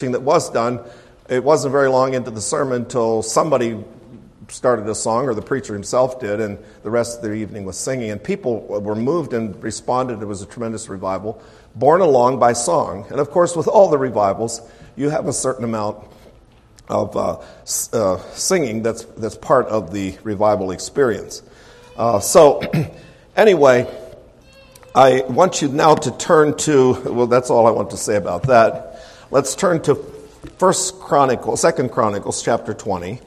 that was done, it wasn't very long into the sermon until somebody started a song, or the preacher himself did, and the rest of the evening was singing. And people were moved and responded. It was a tremendous revival, borne along by song. And of course, with all the revivals, you have a certain amount of singing that's part of the revival experience. Anyway, I want you now to turn to, well, that's all I want to say about that. Let's turn to 2 Chronicles chapter 20.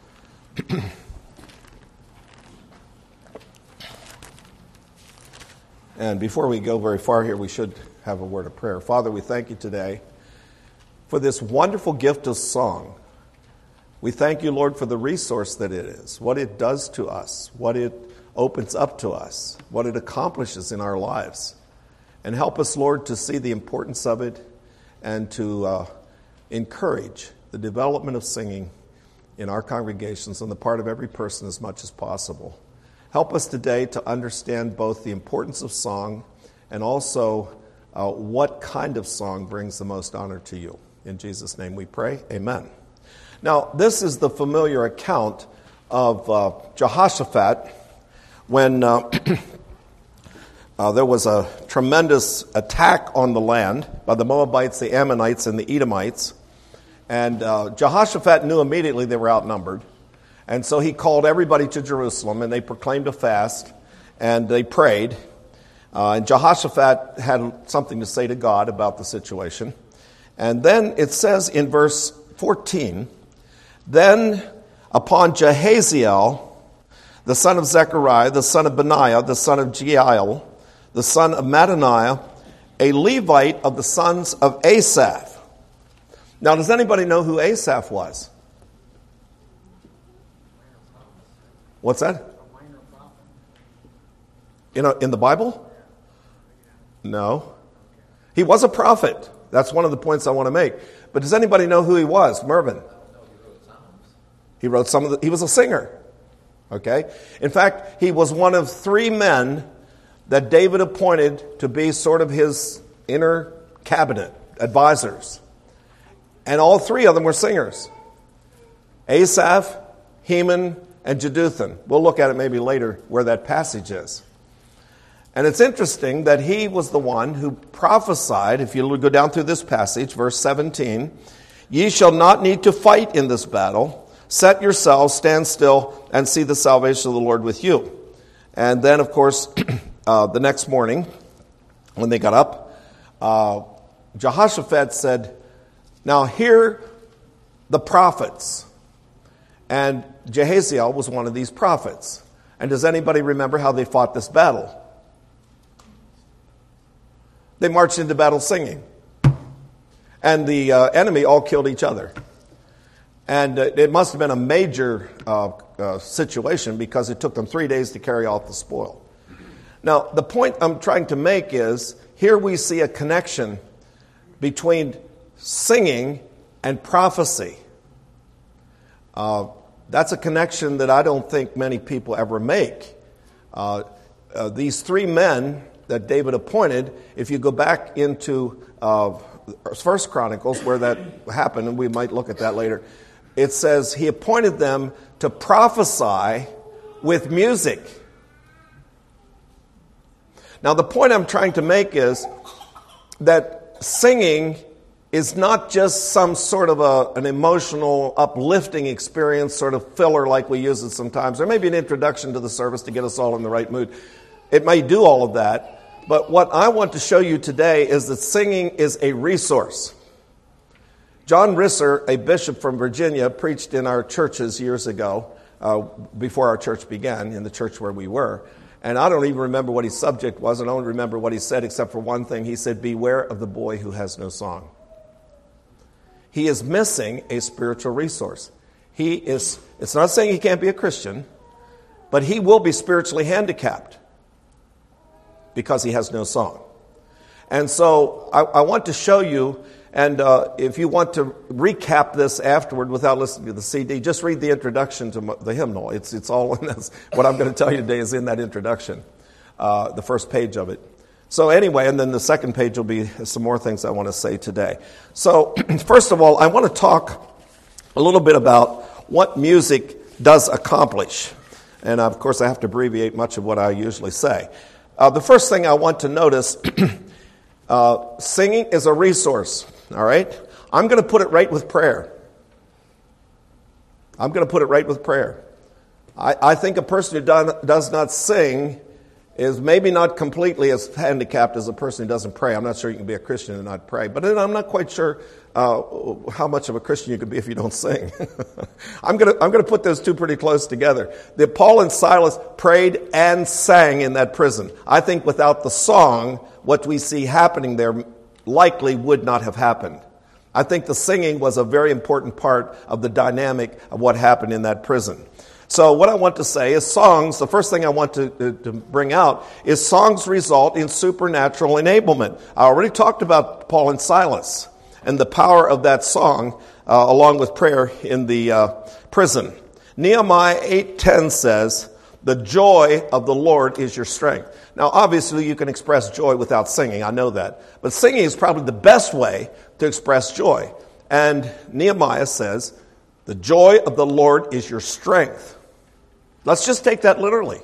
And before we go very far here, we should have a word of prayer. Father, we thank you today for this wonderful gift of song. We thank you, Lord, for the resource that it is, what it does to us, what it opens up to us, what it accomplishes in our lives. And help us, Lord, to see the importance of it and to encourage the development of singing in our congregations on the part of every person as much as possible. Help us today to understand both the importance of song and also what kind of song brings the most honor to you. In Jesus' name we pray. Amen. Now, this is the familiar account of Jehoshaphat when there was a tremendous attack on the land by the Moabites, the Ammonites, and the Edomites. And Jehoshaphat knew immediately they were outnumbered. And so he called everybody to Jerusalem, and they proclaimed a fast, and they prayed. And Jehoshaphat had something to say to God about the situation. And then it says in verse 14, "Then upon Jahaziel, the son of Zechariah, the son of Benaiah, the son of Jeiel, the son of Mattaniah, a Levite of the sons of Asaph." Now, does anybody know who Asaph was? What's that? In the Bible? No. He was a prophet. That's one of the points I want to make. But does anybody know who he was? Mervyn. He wrote some of the, he was a singer. Okay? In fact, he was one of 3 men that David appointed to be sort of his inner cabinet advisors. And all 3 of them were singers. Asaph, Heman, and Jeduthun. We'll look at it maybe later where that passage is. And it's interesting that he was the one who prophesied, if you go down through this passage, verse 17, "Ye shall not need to fight in this battle. Set yourselves, stand still, and see the salvation of the Lord with you." And then, of course, the next morning, when they got up, Jehoshaphat said, "Now hear the prophets." And Jahaziel was one of these prophets. And does anybody remember how they fought this battle? They marched into battle singing. And the enemy all killed each other. And it must have been a major situation because it took them 3 days to carry off the spoil. Now, the point I'm trying to make is, here we see a connection between singing and prophecy. That's a connection that I don't think many people ever make. These 3 men that David appointed, if you go back into 1 Chronicles where that happened, and we might look at that later, it says he appointed them to prophesy with music. Now, the point I'm trying to make is that singing is not just some sort of an emotional, uplifting experience, sort of filler like we use it sometimes. There may be an introduction to the service to get us all in the right mood. It may do all of that. But what I want to show you today is that singing is a resource. John Risser, a bishop from Virginia, preached in our churches years ago, before our church began, in the church where we were. And I don't even remember what his subject was. I don't remember what he said except for one thing. He said, "Beware of the boy who has no song." He is missing a spiritual resource. It's not saying he can't be a Christian, but he will be spiritually handicapped because he has no song. And so I want to show you, and if you want to recap this afterward without listening to the CD, just read the introduction to the hymnal. It's all in this. What I'm going to tell you today is in that introduction, the first page of it. So anyway, and then the second page will be some more things I want to say today. So first of all, I want to talk a little bit about what music does accomplish. And of course, I have to abbreviate much of what I usually say. The first thing I want to notice, singing is a resource, all right? I'm going to put it right with prayer. I think a person who does not sing is maybe not completely as handicapped as a person who doesn't pray. I'm not sure you can be a Christian and not pray, but I'm not quite sure how much of a Christian you can be if you don't sing. I'm going to put those two pretty close together. Paul and Silas prayed and sang in that prison. I think without the song, what we see happening there likely would not have happened. I think the singing was a very important part of the dynamic of what happened in that prison. So what I want to say is songs, the first thing I want to bring out is songs result in supernatural enablement. I already talked about Paul and Silas and the power of that song along with prayer in the prison. Nehemiah 8:10 says, "The joy of the Lord is your strength." Now obviously you can express joy without singing, I know that. But singing is probably the best way to express joy. And Nehemiah says, "The joy of the Lord is your strength." Let's just take that literally.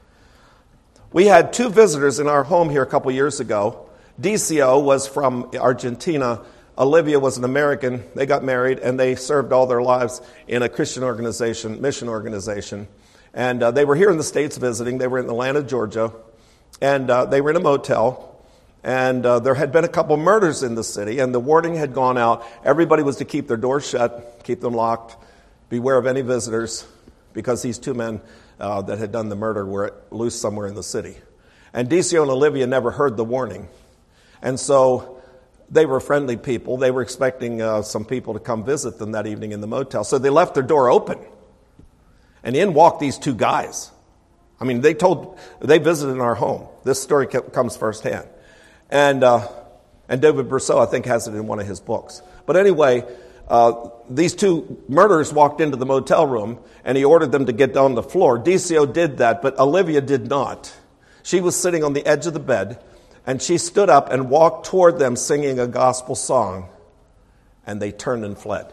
We had two visitors in our home here a couple years ago. Decio was from Argentina. Olivia was an American. They got married, and they served all their lives in a Christian organization, mission organization. And they were here in the States visiting. They were in Atlanta, Georgia. And they were in a motel. And there had been a couple murders in the city, and the warning had gone out. Everybody was to keep their doors shut, keep them locked, beware of any visitors, because these two men that had done the murder were loose somewhere in the city. And Decio and Olivia never heard the warning. And so they were friendly people. They were expecting some people to come visit them that evening in the motel. So they left their door open. And in walked these two guys. I mean, they visited in our home. This story comes firsthand. And David Brousseau, I think, has it in one of his books. But anyway, these two murderers walked into the motel room, and he ordered them to get on the floor. Decio did that, but Olivia did not. She was sitting on the edge of the bed, and she stood up and walked toward them singing a gospel song, and they turned and fled.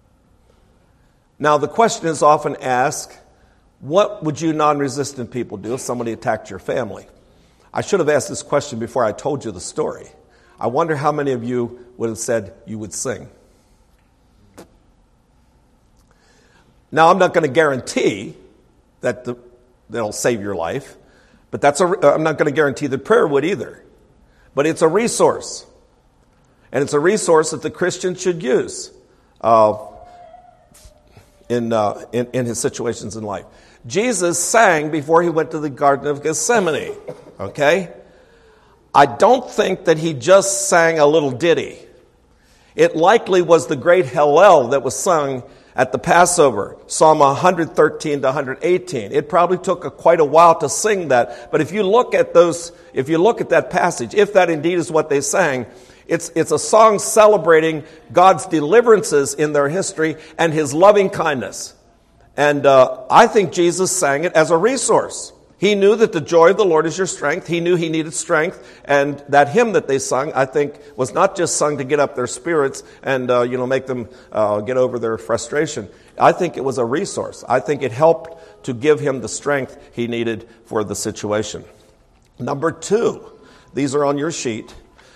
Now, the question is often asked, what would you non-resistant people do if somebody attacked your family? I should have asked this question before I told you the story. I wonder how many of you would have said you would sing. Now, I'm not going to guarantee that that'll save your life, but I'm not going to guarantee that prayer would either. But it's a resource, and it's a resource that the Christian should use in his situations in life. Jesus sang before he went to the Garden of Gethsemane, okay? I don't think that he just sang a little ditty. It likely was the great Hallel that was sung at the Passover, Psalm 113 to 118. It probably took quite a while to sing that. But if you look at that passage, if that indeed is what they sang, it's a song celebrating God's deliverances in their history and his loving kindness. And I think Jesus sang it as a resource. He knew that the joy of the Lord is your strength. He knew he needed strength. And that hymn that they sung, I think, was not just sung to get up their spirits and make them get over their frustration. I think it was a resource. I think it helped to give him the strength he needed for the situation. Number 2, these are on your sheet,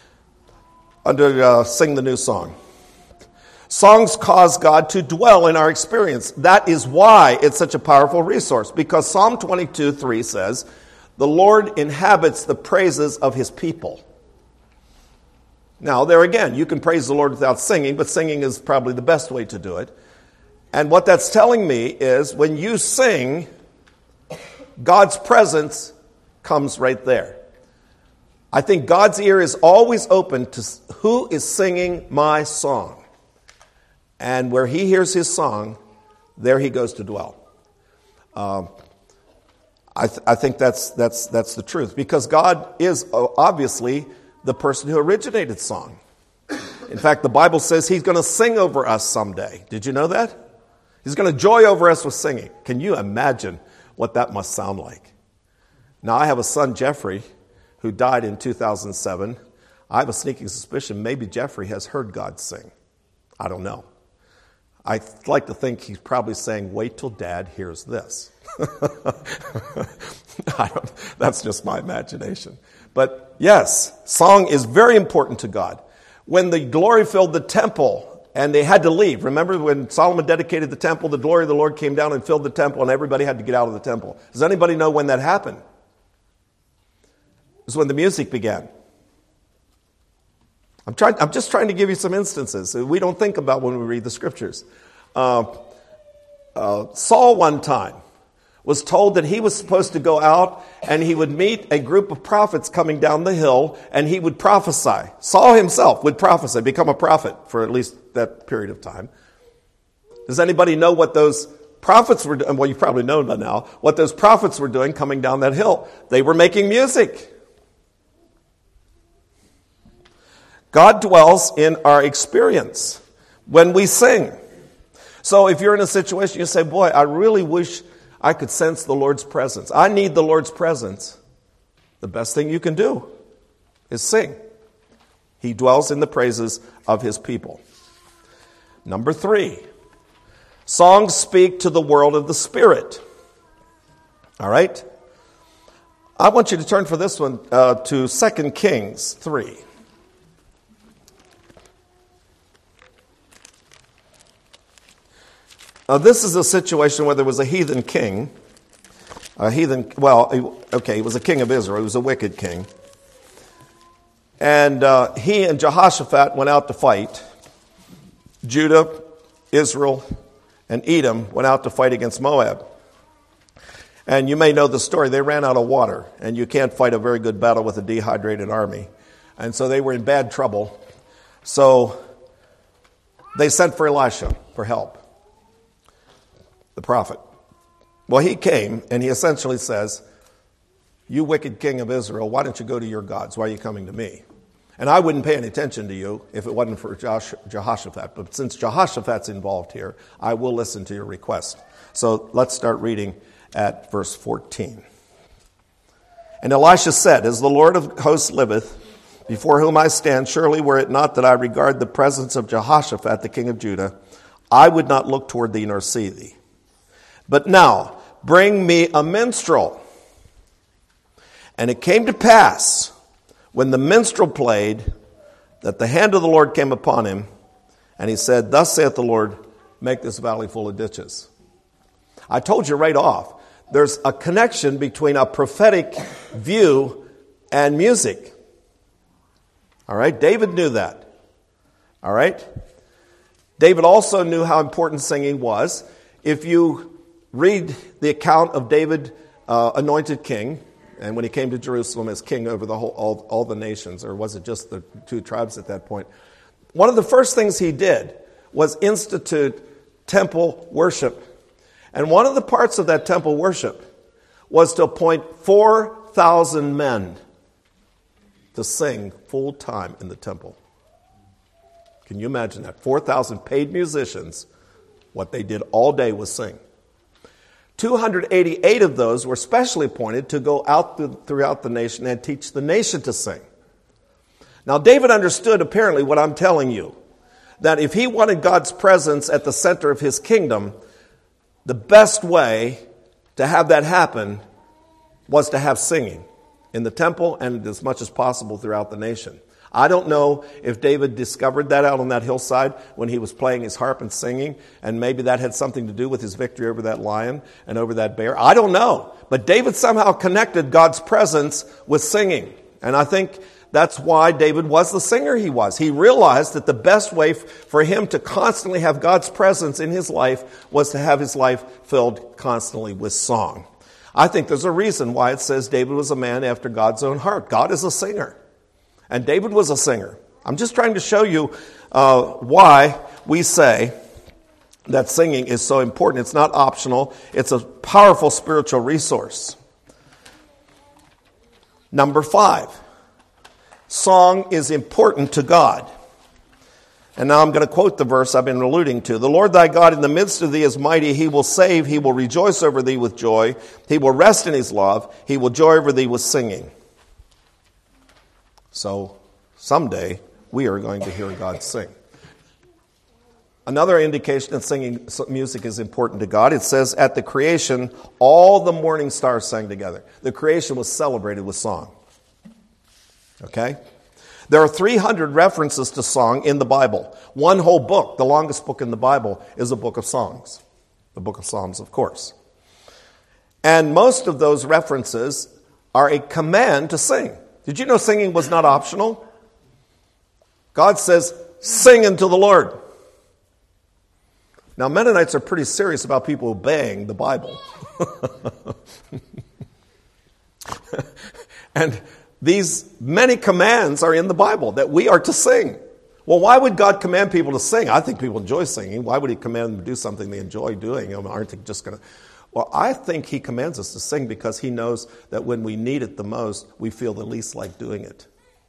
under Sing the New Song. Songs cause God to dwell in our experience. That is why it's such a powerful resource, because Psalm 22:3 says, "The Lord inhabits the praises of his people." Now, there again, you can praise the Lord without singing, but singing is probably the best way to do it. And what that's telling me is when you sing, God's presence comes right there. I think God's ear is always open to who is singing my song. And where he hears his song, there he goes to dwell. I think that's the truth, because God is obviously the person who originated song. In fact, the Bible says he's going to sing over us someday. Did you know that? He's going to joy over us with singing. Can you imagine what that must sound like? Now, I have a son, Jeffrey, who died in 2007, I have a sneaking suspicion maybe Jeffrey has heard God sing. I don't know. I like to think he's probably saying, wait till Dad hears this. That's just my imagination. But yes, song is very important to God. When the glory filled the temple and they had to leave, remember when Solomon dedicated the temple, the glory of the Lord came down and filled the temple and everybody had to get out of the temple. Does anybody know when that happened? It was when the music began. I'm just trying to give you some instances we don't think about when we read the scriptures. Saul one time was told that he was supposed to go out and he would meet a group of prophets coming down the hill and he would prophesy. Saul himself would prophesy, become a prophet for at least that period of time. Does anybody know what those prophets were doing? Well, you've probably known by now what those prophets were doing coming down that hill. They were making music. God dwells in our experience when we sing. So if you're in a situation, you say, boy, I really wish I could sense the Lord's presence. I need the Lord's presence. The best thing you can do is sing. He dwells in the praises of his people. Number 3, songs speak to the world of the Spirit. All right? I want you to turn for this one to 2 Kings 3. This is a situation where there was a heathen king. He was a king of Israel. He was a wicked king. And he and Jehoshaphat went out to fight. Judah, Israel, and Edom went out to fight against Moab. And you may know the story. They ran out of water. And you can't fight a very good battle with a dehydrated army. And so they were in bad trouble. So they sent for Elisha for help. The prophet. Well, he came and he essentially says, you wicked king of Israel, why don't you go to your gods? Why are you coming to me? And I wouldn't pay any attention to you if it wasn't for Jehoshaphat. But since Jehoshaphat's involved here, I will listen to your request. So let's start reading at verse 14. And Elisha said, as the Lord of hosts liveth, before whom I stand, surely were it not that I regard the presence of Jehoshaphat, the king of Judah, I would not look toward thee nor see thee. But now, bring me a minstrel. And it came to pass, when the minstrel played, that the hand of the Lord came upon him, and he said, thus saith the Lord, make this valley full of ditches. I told you right off, there's a connection between a prophetic view and music. All right, David knew that. All right? David also knew how important singing was. If you read the account of David, anointed king, and when he came to Jerusalem as king over the whole, all the nations, or was it just the 2 tribes at that point? One of the first things he did was institute temple worship. And one of the parts of that temple worship was to appoint 4,000 men to sing full time in the temple. Can you imagine that? 4,000 paid musicians, what they did all day was sing. 288 of those were specially appointed to go out throughout the nation and teach the nation to sing. Now, David understood apparently what I'm telling you, that if he wanted God's presence at the center of his kingdom, the best way to have that happen was to have singing in the temple and as much as possible throughout the nation. I don't know if David discovered that out on that hillside when he was playing his harp and singing, and maybe that had something to do with his victory over that lion and over that bear. I don't know. But David somehow connected God's presence with singing. And I think that's why David was the singer he was. He realized that the best way for him to constantly have God's presence in his life was to have his life filled constantly with song. I think there's a reason why it says David was a man after God's own heart. God is a singer. And David was a singer. I'm just trying to show you why we say that singing is so important. It's not optional. It's a powerful spiritual resource. Number 5, song is important to God. And now I'm going to quote the verse I've been alluding to. The Lord thy God in the midst of thee is mighty. He will save. He will rejoice over thee with joy. He will rest in his love. He will joy over thee with singing. So someday we are going to hear God sing. Another indication that singing music is important to God, it says at the creation, all the morning stars sang together. The creation was celebrated with song. Okay? There are 300 references to song in the Bible. One whole book, the longest book in the Bible, is a book of songs. The book of Psalms, of course. And most of those references are a command to sing. Did you know singing was not optional? God says, sing unto the Lord. Now, Mennonites are pretty serious about people obeying the Bible. And these many commands are in the Bible that we are to sing. Well, why would God command people to sing? I think people enjoy singing. Why would he command them to do something they enjoy doing? Aren't they just going to... Well, I think he commands us to sing because he knows that when we need it the most, we feel the least like doing it.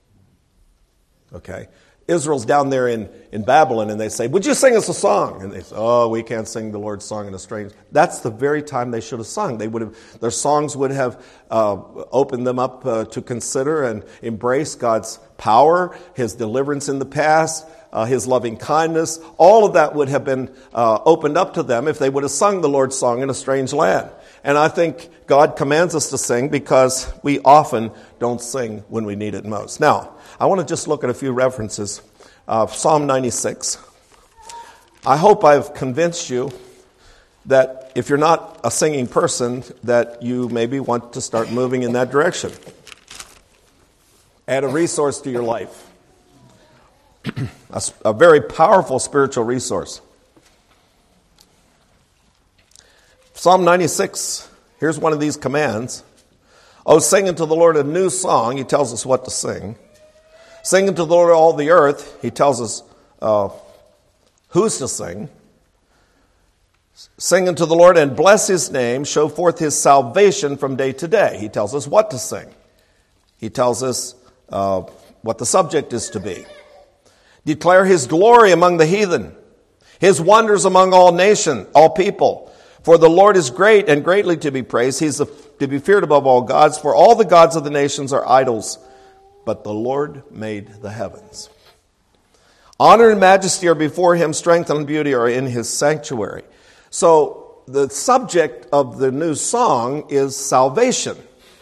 Okay? Israel's down there in Babylon, and they say, would you sing us a song? And they say, oh, we can't sing the Lord's song in a strange... That's the very time they should have sung. Their songs would have opened them up to consider and embrace God's power, his deliverance in the past, his loving kindness. All of that would have been opened up to them if they would have sung the Lord's song in a strange land. And I think God commands us to sing because we often don't sing when we need it most. Now, I want to just look at a few references. Psalm 96. I hope I've convinced you that if you're not a singing person, that you maybe want to start moving in that direction. Add a resource to your life. A very powerful spiritual resource. Psalm 96, here's one of these commands. Oh, sing unto the Lord a new song. He tells us what to sing. Sing unto the Lord all the earth. He tells us who's to sing. Sing unto the Lord and bless his name. Show forth his salvation from day to day. He tells us what to sing. He tells us what the subject is to be. Declare his glory among the heathen, his wonders among all nations, all people. For the Lord is great and greatly to be praised. He's to be feared above all gods. For all the gods of the nations are idols, but the Lord made the heavens. Honor and majesty are before him. Strength and beauty are in his sanctuary. So the subject of the new song is salvation.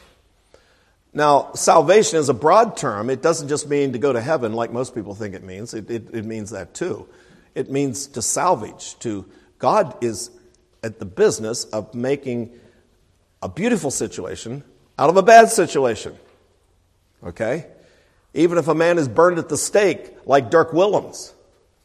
Now, salvation is a broad term. It doesn't just mean to go to heaven like most people think it means. It means that too. It means to salvage. God is at the business of making a beautiful situation out of a bad situation. Okay? Even if a man is burned at the stake like Dirk Willems,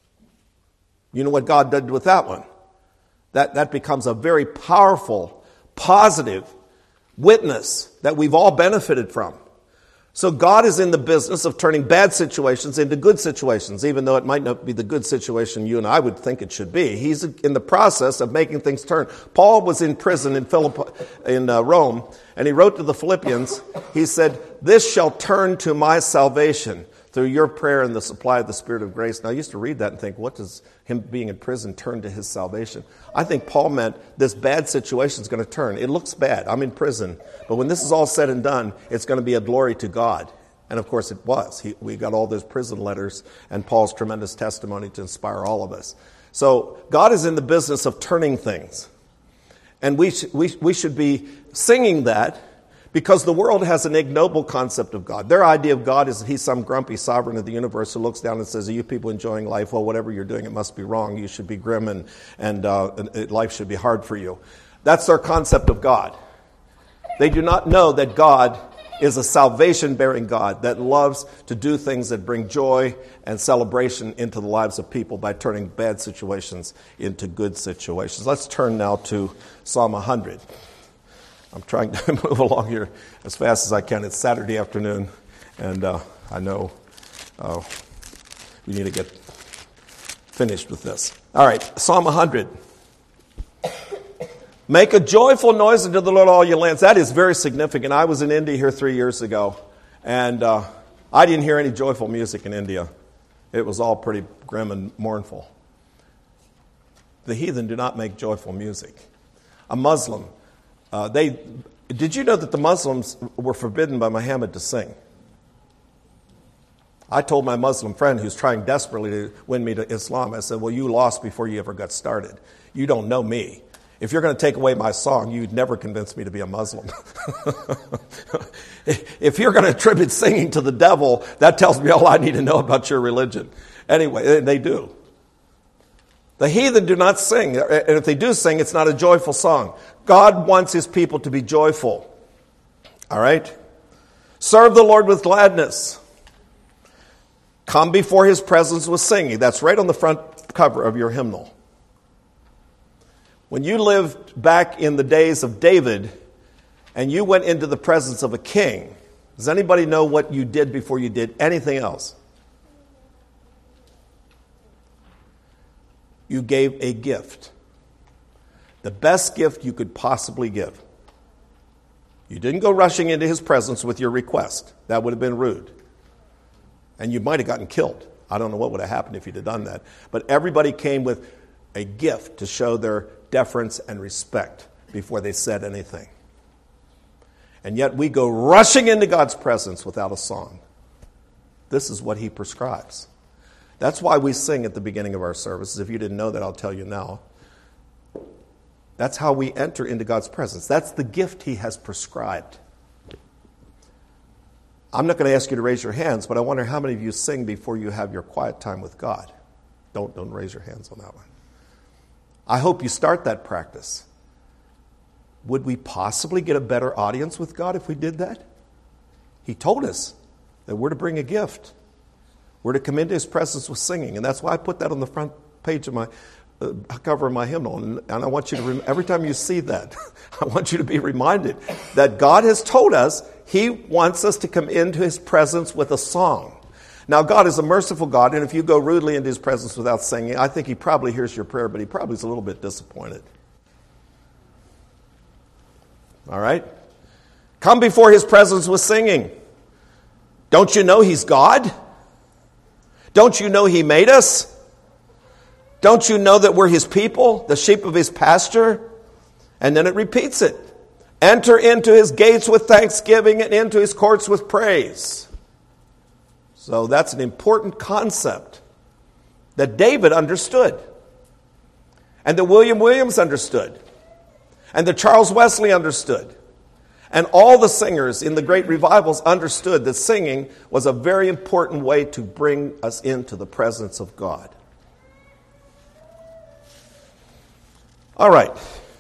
you know what God did with that one? That becomes a very powerful, positive witness that we've all benefited from. So God is in the business of turning bad situations into good situations, even though it might not be the good situation you and I would think it should be. He's in the process of making things turn. Paul was in prison in Rome, and he wrote to the Philippians, he said, this shall turn to my salvation through your prayer and the supply of the Spirit of grace. Now, I used to read that and think, what does him being in prison turn to his salvation? I think Paul meant this bad situation is going to turn. It looks bad. I'm in prison. But when this is all said and done, it's going to be a glory to God. And of course it was. We got all those prison letters and Paul's tremendous testimony to inspire all of us. So God is in the business of turning things. And we should be singing that, because the world has an ignoble concept of God. Their idea of God is that he's some grumpy sovereign of the universe who looks down and says, are you people enjoying life? Well, whatever you're doing, it must be wrong. You should be grim and life should be hard for you. That's their concept of God. They do not know that God is a salvation-bearing God that loves to do things that bring joy and celebration into the lives of people by turning bad situations into good situations. Let's turn now to Psalm 100. I'm trying to move along here as fast as I can. It's Saturday afternoon, and I know we need to get finished with this. All right, Psalm 100. Make a joyful noise unto the Lord, all your lands. That is very significant. I was in India here 3 years ago, and I didn't hear any joyful music in India. It was all pretty grim and mournful. The heathen do not make joyful music. A Muslim, did you know that the Muslims were forbidden by Muhammad to sing? I told my Muslim friend who's trying desperately to win me to Islam, I said, well, you lost before you ever got started. You don't know me. If you're going to take away my song, you'd never convince me to be a Muslim. If you're going to attribute singing to the devil, that tells me all I need to know about your religion. Anyway, they do. The heathen do not sing, and if they do sing, it's not a joyful song. God wants his people to be joyful. All right? Serve the Lord with gladness. Come before his presence with singing. That's right on the front cover of your hymnal. When you lived back in the days of David and you went into the presence of a king, does anybody know what you did before you did anything else? You gave a gift. The best gift you could possibly give. You didn't go rushing into his presence with your request. That would have been rude. And you might have gotten killed. I don't know what would have happened if you'd have done that. But everybody came with a gift to show their deference and respect before they said anything. And yet we go rushing into God's presence without a song. This is what he prescribes. That's why we sing at the beginning of our services. If you didn't know that, I'll tell you now. That's how we enter into God's presence. That's the gift he has prescribed. I'm not going to ask you to raise your hands, but I wonder how many of you sing before you have your quiet time with God. Don't raise your hands on that one. I hope you start that practice. Would we possibly get a better audience with God if we did that? He told us that we're to bring a gift. We're to come into his presence with singing. And that's why I put that on the front page of my cover of my hymnal. And I want you to, every time you see that, I want you to be reminded that God has told us he wants us to come into his presence with a song. Now, God is a merciful God, and if you go rudely into his presence without singing, I think he probably hears your prayer, but he probably is a little bit disappointed. All right? Come before his presence with singing. Don't you know he's God? Don't you know he made us? Don't you know that we're his people, the sheep of his pasture? And then it repeats it. Enter into his gates with thanksgiving and into his courts with praise. So that's an important concept that David understood. And that William Williams understood. And that Charles Wesley understood. And all the singers in the great revivals understood that singing was a very important way to bring us into the presence of God. All right.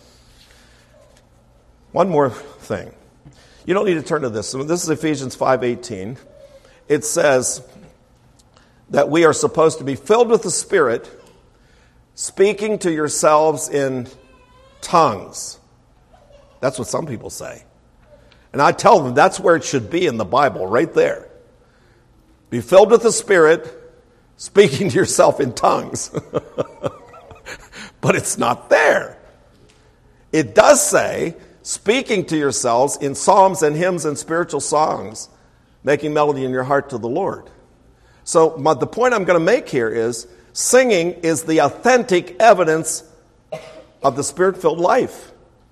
One more thing. You don't need to turn to this. This is Ephesians 5:18. It says that we are supposed to be filled with the Spirit, speaking to yourselves in tongues. That's what some people say. And I tell them that's where it should be in the Bible, right there. Be filled with the Spirit, speaking to yourself in tongues. But it's not there. It does say, speaking to yourselves in psalms and hymns and spiritual songs, making melody in your heart to the Lord. So the point I'm going to make here is, singing is the authentic evidence of the Spirit-filled life.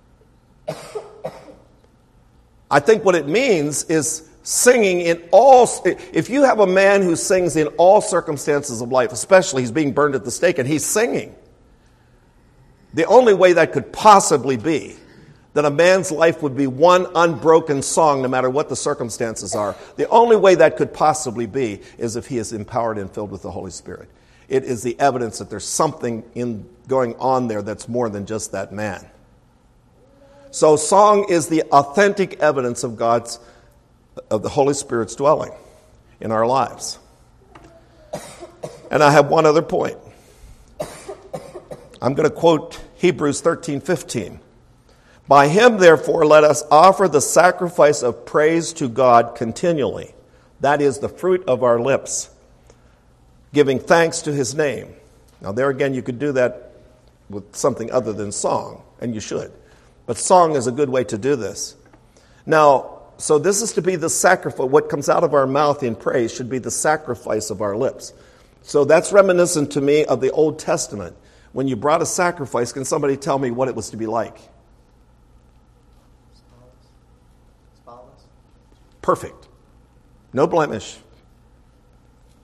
I think what it means is singing in all... If you have a man who sings in all circumstances of life, especially he's being burned at the stake and he's singing, the only way that could possibly be that a man's life would be one unbroken song no matter what the circumstances are. The only way that could possibly be is if he is empowered and filled with the Holy Spirit. It is the evidence that there's something going on there that's more than just that man. So song is the authentic evidence of the Holy Spirit's dwelling in our lives. And I have one other point. I'm going to quote Hebrews 13:15. By him, therefore, let us offer the sacrifice of praise to God continually. That is the fruit of our lips, giving thanks to his name. Now, there again, you could do that with something other than song, and you should. But song is a good way to do this. Now, so this is to be the sacrifice. What comes out of our mouth in praise should be the sacrifice of our lips. So that's reminiscent to me of the Old Testament. When you brought a sacrifice, can somebody tell me what it was to be like? Perfect. No blemish.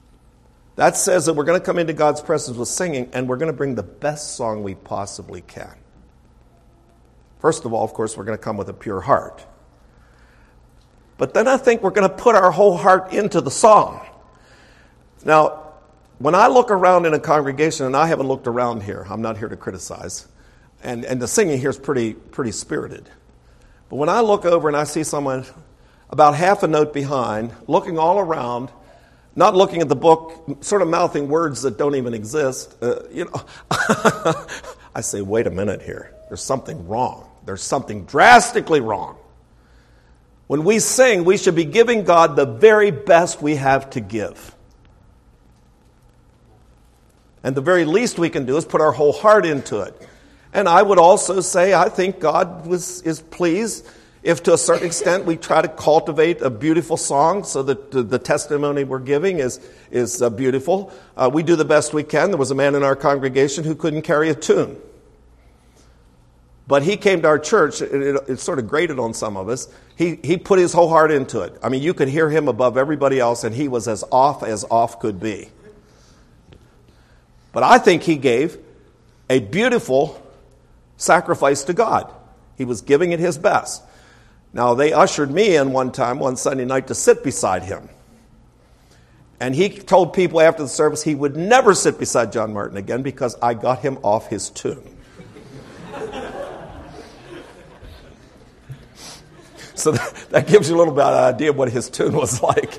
That says that we're going to come into God's presence with singing, and we're going to bring the best song we possibly can. First of all, of course, we're going to come with a pure heart. But then I think we're going to put our whole heart into the song. Now, when I look around in a congregation, and I haven't looked around here, I'm not here to criticize, and the singing here is pretty spirited. But when I look over and I see someone about half a note behind, looking all around, not looking at the book, sort of mouthing words that don't even exist, I say, wait a minute here. There's something wrong. There's something drastically wrong. When we sing, we should be giving God the very best we have to give. And the very least we can do is put our whole heart into it. And I would also say I think God is pleased if to a certain extent we try to cultivate a beautiful song so that the testimony we're giving is beautiful. We do the best we can. There was a man in our congregation who couldn't carry a tune. But he came to our church. It sort of grated on some of us. He put his whole heart into it. I mean, you could hear him above everybody else, and he was as off could be. But I think he gave a beautiful sacrifice to God. He was giving it his best. Now, they ushered me in one Sunday night, to sit beside him. And he told people after the service he would never sit beside John Martin again because I got him off his tune. So that gives you a little bit of an idea of what his tune was like.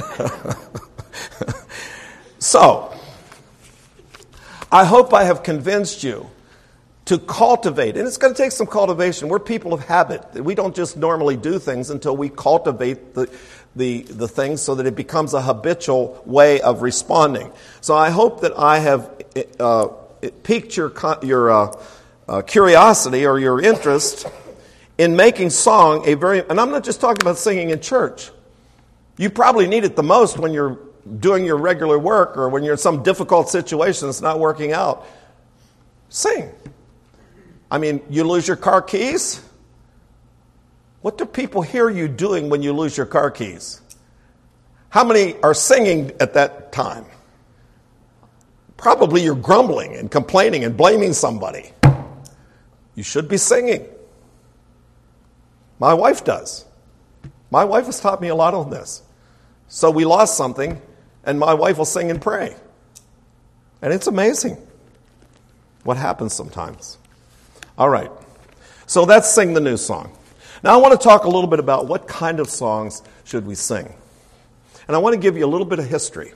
So, I hope I have convinced you to cultivate, and it's going to take some cultivation. We're people of habit. We don't just normally do things until we cultivate the things so that it becomes a habitual way of responding. So I hope that I have piqued your curiosity or your interest in making song and I'm not just talking about singing in church. You probably need it the most when you're doing your regular work or when you're in some difficult situation that's not working out. Sing. I mean, you lose your car keys? What do people hear you doing when you lose your car keys? How many are singing at that time? Probably you're grumbling and complaining and blaming somebody. You should be singing. My wife does. My wife has taught me a lot on this. So we lost something, and my wife will sing and pray. And it's amazing what happens sometimes. All right. So let's sing the new song. Now I want to talk a little bit about what kind of songs should we sing. And I want to give you a little bit of history.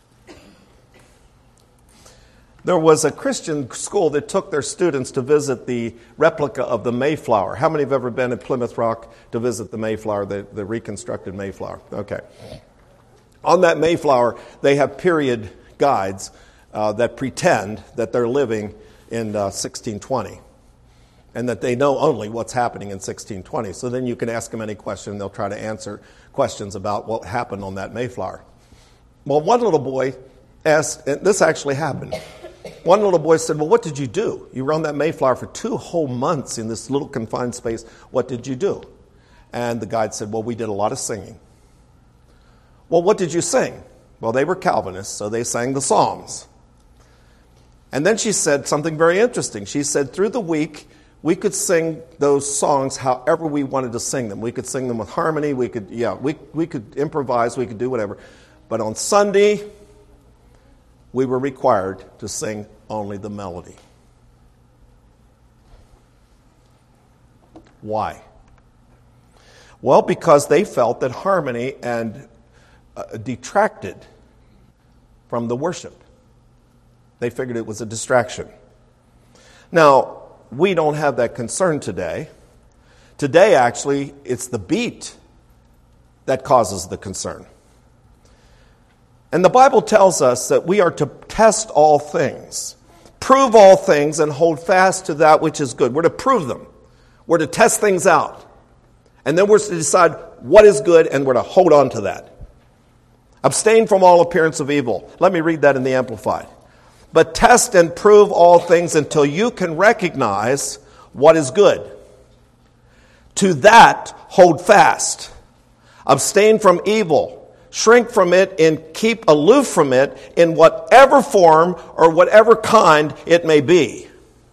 There was a Christian school that took their students to visit the replica of the Mayflower. How many have ever been at Plymouth Rock to visit the Mayflower, the reconstructed Mayflower? Okay. On that Mayflower, they have period guides that pretend that they're living in 1620 and that they know only what's happening in 1620. So then you can ask them any question, and they'll try to answer questions about what happened on that Mayflower. Well, one little boy asked, and this actually happened. One little boy said, well, what did you do? You were on that Mayflower for 2 whole months in this little confined space. What did you do? And the guide said, well, we did a lot of singing. Well, what did you sing? Well, they were Calvinists, so they sang the Psalms. And then she said something very interesting. She said, through the week, we could sing those songs however we wanted to sing them. We could sing them with harmony. We could improvise. We could do whatever. But on Sunday, we were required to sing only the melody. Why? Well, because they felt that harmony and detracted from the worship. They figured it was a distraction. Now, we don't have that concern today. Today, actually, it's the beat that causes the concern. And the Bible tells us that we are to test all things, prove all things, and hold fast to that which is good. We're to prove them. We're to test things out. And then we're to decide what is good, and we're to hold on to that. Abstain from all appearance of evil. Let me read that in the Amplified. But test and prove all things until you can recognize what is good. To that hold fast. Abstain from evil. shrink from it, and keep aloof from it in whatever form or whatever kind it may be.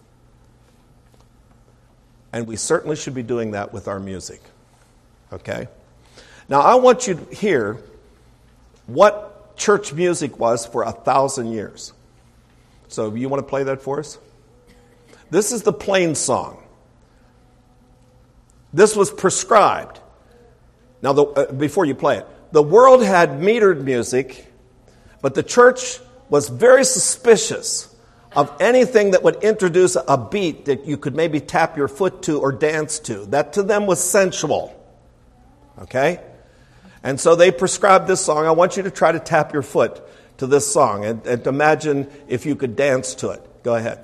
And we certainly should be doing that with our music. Okay? Now, I want you to hear what church music was for 1,000 years. So, you want to play that for us? This is the plain song. This was prescribed. Now, before you play it, the world had metered music, but the church was very suspicious of anything that would introduce a beat that you could maybe tap your foot to or dance to. That to them was sensual. Okay? And so they prescribed this song. I want you to try to tap your foot to this song and imagine if you could dance to it. Go ahead.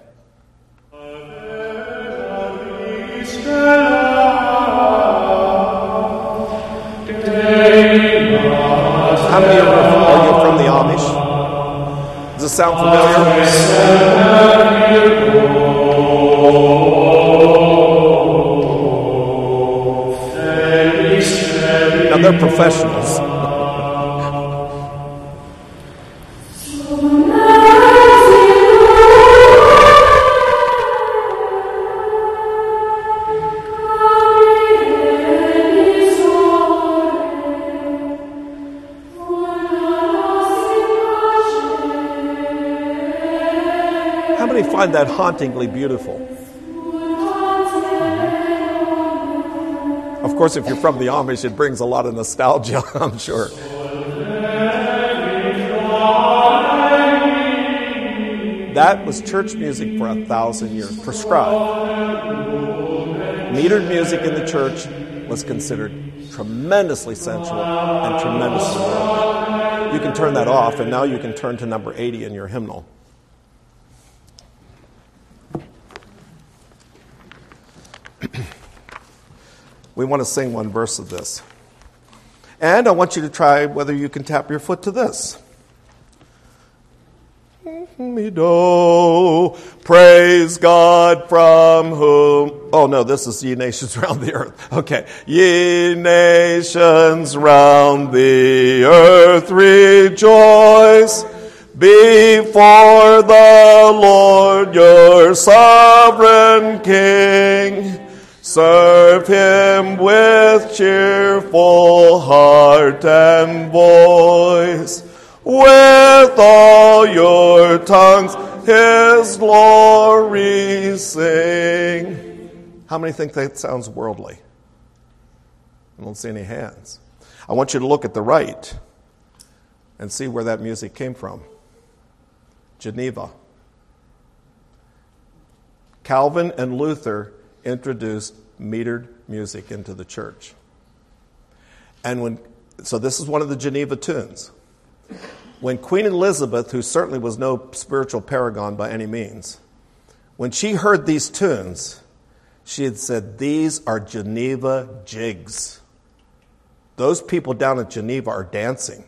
How many of you are you from the Amish? Does it sound familiar? Now they're professionals. Find that hauntingly beautiful. Of course, if you're from the Amish, it brings a lot of nostalgia, I'm sure. That was church music for 1,000 years, prescribed. Metered music in the church was considered tremendously sensual and tremendously worldly. You can turn that off, and now you can turn to number 80 in your hymnal. We want to sing one verse of this. And I want you to try whether you can tap your foot to this. Me do, praise God from whom... Oh, no, this is ye nations round the earth. Okay. Ye nations round the earth rejoice before the Lord your sovereign King. Serve him with cheerful heart and voice. With all your tongues his glory sing. How many think that sounds worldly? I don't see any hands. I want you to look at the right and see where that music came from. Geneva. Calvin and Luther introduced metered music into the church. So this is one of the Geneva tunes. When Queen Elizabeth, who certainly was no spiritual paragon by any means, when she heard these tunes, she had said, these are Geneva jigs. Those people down at Geneva are dancing.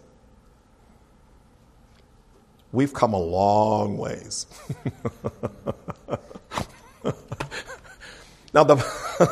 We've come a long ways. Now, the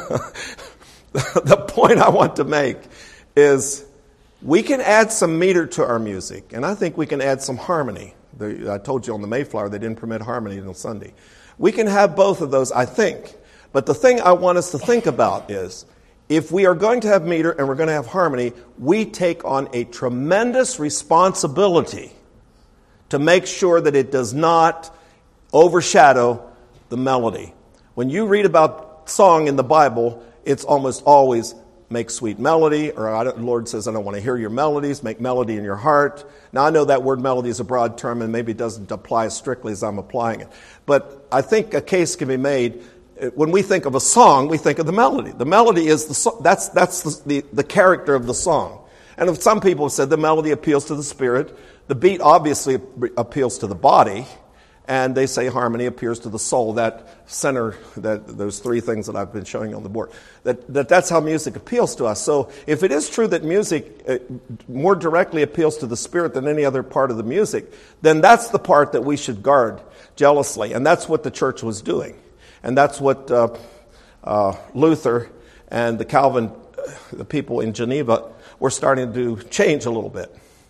point I want to make is we can add some meter to our music, and I think we can add some harmony. I told you on the Mayflower they didn't permit harmony until Sunday. We can have both of those, I think. But the thing I want us to think about is if we are going to have meter and we're going to have harmony, we take on a tremendous responsibility to make sure that it does not overshadow the melody. When you read about song in the Bible, it's almost always make sweet melody, or the Lord says, I don't want to hear your melodies, make melody in your heart. Now, I know that word melody is a broad term and maybe it doesn't apply as strictly as I'm applying it. But I think a case can be made. When we think of a song, we think of the melody. The melody is that's the character of the song. And if some people have said the melody appeals to the spirit, the beat obviously appeals to the body, and they say harmony appeals to the soul, that center, those three things that I've been showing you on the board. That's how music appeals to us. So if it is true that music more directly appeals to the spirit than any other part of the music, then that's the part that we should guard jealously. And that's what the church was doing. And that's what Luther and the Calvin, the people in Geneva, were starting to change a little bit.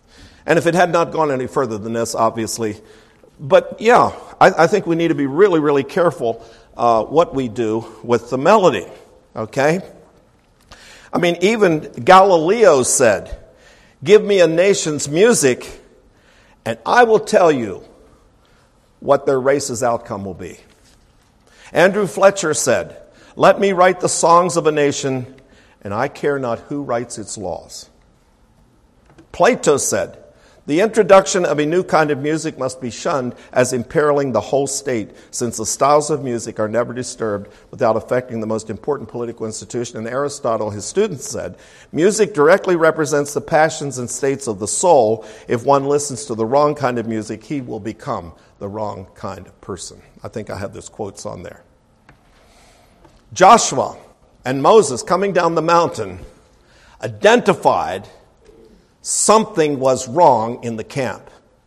And if it had not gone any further than this, obviously. But yeah, I think we need to be really, really careful what we do with the melody. Okay? I mean, even Galileo said, "Give me a nation's music, and I will tell you what their race's outcome will be." Andrew Fletcher said, "Let me write the songs of a nation, and I care not who writes its laws." Plato said, "The introduction of a new kind of music must be shunned as imperiling the whole state, since the styles of music are never disturbed without affecting the most important political institution." And Aristotle, his student, said, "Music directly represents the passions and states of the soul. If one listens to the wrong kind of music, he will become the wrong kind of person." I think I have those quotes on there. Joshua and Moses, coming down the mountain, identified something was wrong in the camp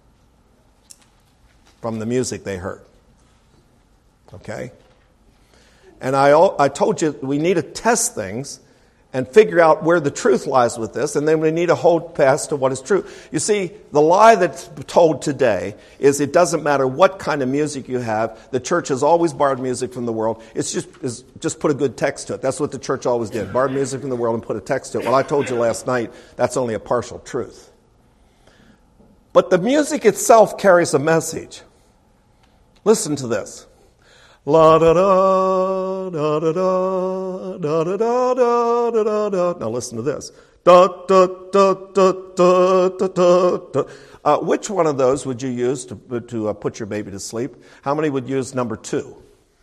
from the music they heard. Okay? And I told you we need to test things and figure out where the truth lies with this, and then we need to hold fast to what is true. You see, the lie that's told today is it doesn't matter what kind of music you have. The church has always borrowed music from the world. It's just put a good text to it. That's what the church always did. Borrowed music from the world and put a text to it. Well, I told you last night that's only a partial truth. But the music itself carries a message. Listen to this. La da da da da da da da da da da. Now listen to this. Da da da da da da da. Which one of those would you use to put your baby to sleep? How many would use number 2?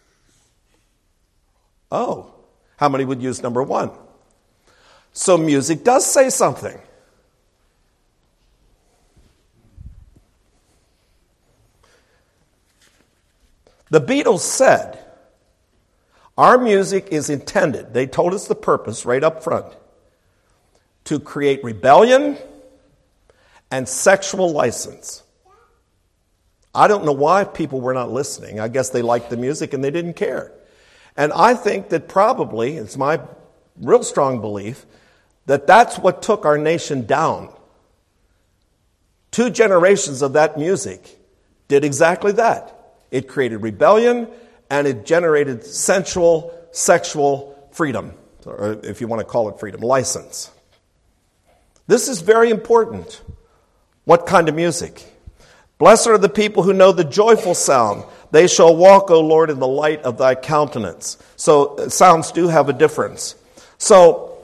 Oh, how many would use number 1? So music does say something. The Beatles said, our music is intended, they told us the purpose right up front, to create rebellion and sexual license. I don't know why people were not listening. I guess they liked the music and they didn't care. And I think that probably, it's my real strong belief, that that's what took our nation down. 2 generations of that music did exactly that. It created rebellion, and it generated sensual, sexual freedom, or if you want to call it freedom, license. This is very important. What kind of music? Blessed are the people who know the joyful sound. They shall walk, O Lord, in the light of thy countenance. So sounds do have a difference. So,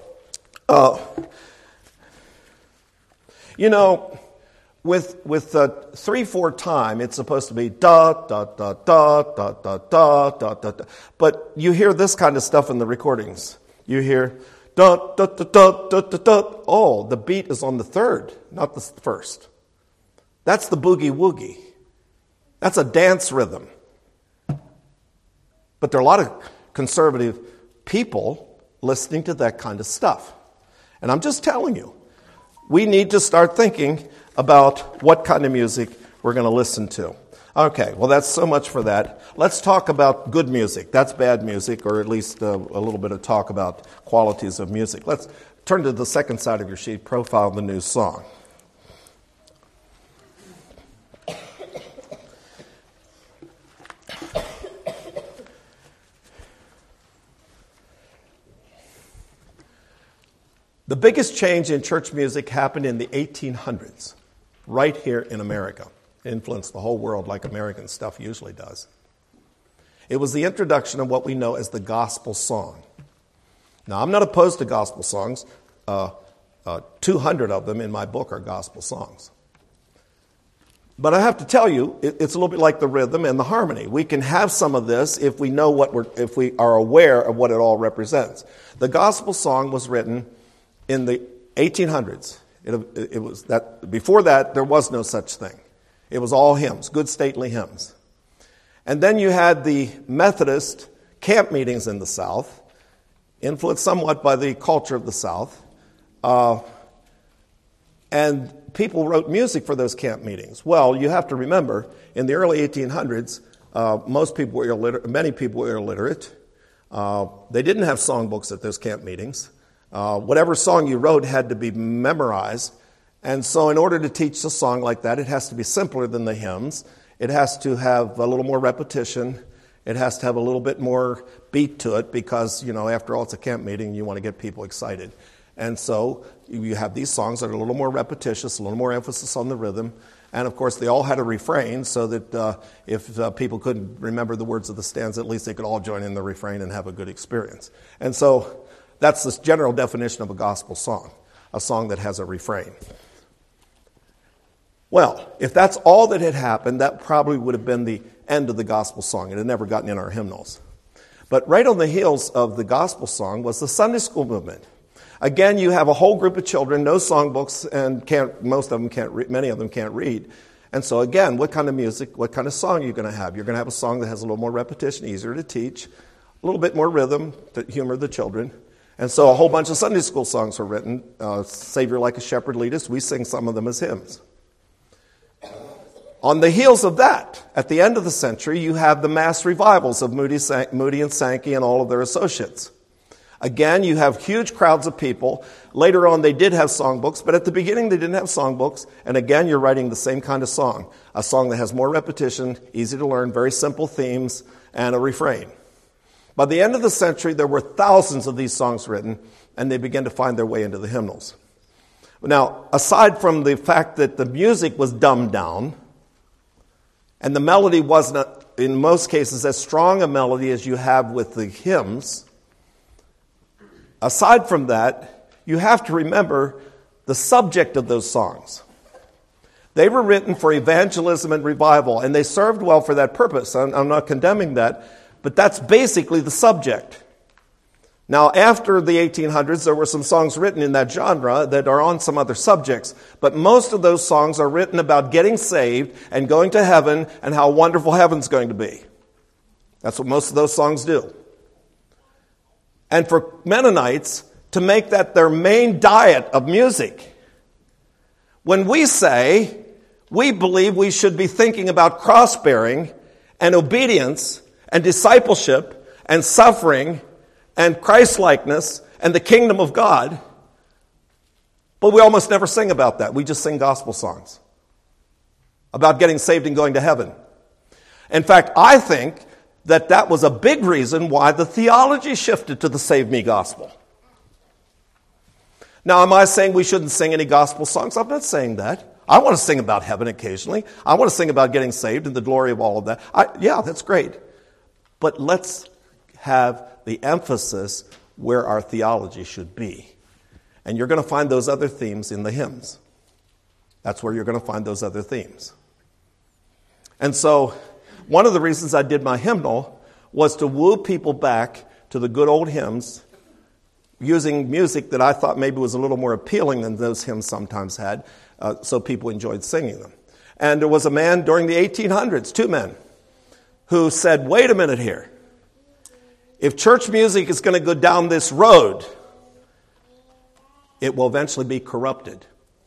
with 3/4 time, it's supposed to be da da da da da da da da da da. But you hear this kind of stuff in the recordings. You hear da da da da da da da. Oh, the beat is on the 3rd, not the 1st. That's the boogie woogie. That's a dance rhythm. But there are a lot of conservative people listening to that kind of stuff. And I'm just telling you, we need to start thinking about what kind of music we're going to listen to. Okay, well, that's so much for that. Let's talk about good music. That's bad music, or at least a little bit of talk about qualities of music. Let's turn to the second side of your sheet, profile the new song. The biggest change in church music happened in the 1800s, right here in America. It influenced the whole world like American stuff usually does. It was the introduction of what we know as the gospel song. Now, I'm not opposed to gospel songs. 200 of them in my book are gospel songs. But I have to tell you, it's a little bit like the rhythm and the harmony. We can have some of this if we know if we are aware of what it all represents. The gospel song was written in the 1800s. It was that before that there was no such thing. It was all hymns, good stately hymns. And then you had the Methodist camp meetings in the South, influenced somewhat by the culture of the South. And people wrote music for those camp meetings. Well, you have to remember, in the early 1800s, many people were illiterate. They didn't have songbooks at those camp meetings. Whatever song you wrote had to be memorized, And so in order to teach a song like that, it has to be simpler than the hymns. It has to have a little more repetition. It has to have a little bit more beat to it because, after all, it's a camp meeting. You want to get people excited. And so you have these songs that are a little more repetitious, a little more emphasis on the rhythm. And, of course, they all had a refrain so that if people couldn't remember the words of the stanza, at least they could all join in the refrain and have a good experience. And so that's the general definition of a gospel song, a song that has a refrain. Well, if that's all that had happened, that probably would have been the end of the gospel song. It had never gotten in our hymnals. But right on the heels of the gospel song was the Sunday school movement. Again, you have a whole group of children, no songbooks, and many of them can't read. And so again, what kind of music, what kind of song are you going to have? You're going to have a song that has a little more repetition, easier to teach, a little bit more rhythm to humor the children. And so a whole bunch of Sunday school songs were written. Savior Like a Shepherd Lead Us, we sing some of them as hymns. On the heels of that, at the end of the century, you have the mass revivals of Moody and Sankey and all of their associates. Again, you have huge crowds of people. Later on, they did have songbooks, but at the beginning, they didn't have songbooks. And again, you're writing the same kind of song, a song that has more repetition, easy to learn, very simple themes, and a refrain. By the end of the century, there were thousands of these songs written, and they began to find their way into the hymnals. Now, aside from the fact that the music was dumbed down, and the melody wasn't, in most cases, as strong a melody as you have with the hymns, aside from that, you have to remember the subject of those songs. They were written for evangelism and revival, and they served well for that purpose. I'm not condemning that, but that's basically the subject. Now, after the 1800s, there were some songs written in that genre that are on some other subjects, but most of those songs are written about getting saved and going to heaven and how wonderful heaven's going to be. That's what most of those songs do. And for Mennonites to make that their main diet of music, when we say we believe we should be thinking about cross-bearing and obedience and discipleship and suffering and Christ-likeness and the kingdom of God, but we almost never sing about that. We just sing gospel songs about getting saved and going to heaven. In fact, I think that was a big reason why the theology shifted to the Save Me gospel. Now, am I saying we shouldn't sing any gospel songs? I'm not saying that. I want to sing about heaven occasionally. I want to sing about getting saved and the glory of all of that. Yeah, that's great. But let's have the emphasis where our theology should be. And you're going to find those other themes in the hymns. That's where you're going to find those other themes. And so, one of the reasons I did my hymnal was to woo people back to the good old hymns using music that I thought maybe was a little more appealing than those hymns sometimes had, so people enjoyed singing them. And there was a man during the 1800s, two men, who said, wait a minute here. If church music is going to go down this road, it will eventually be corrupted.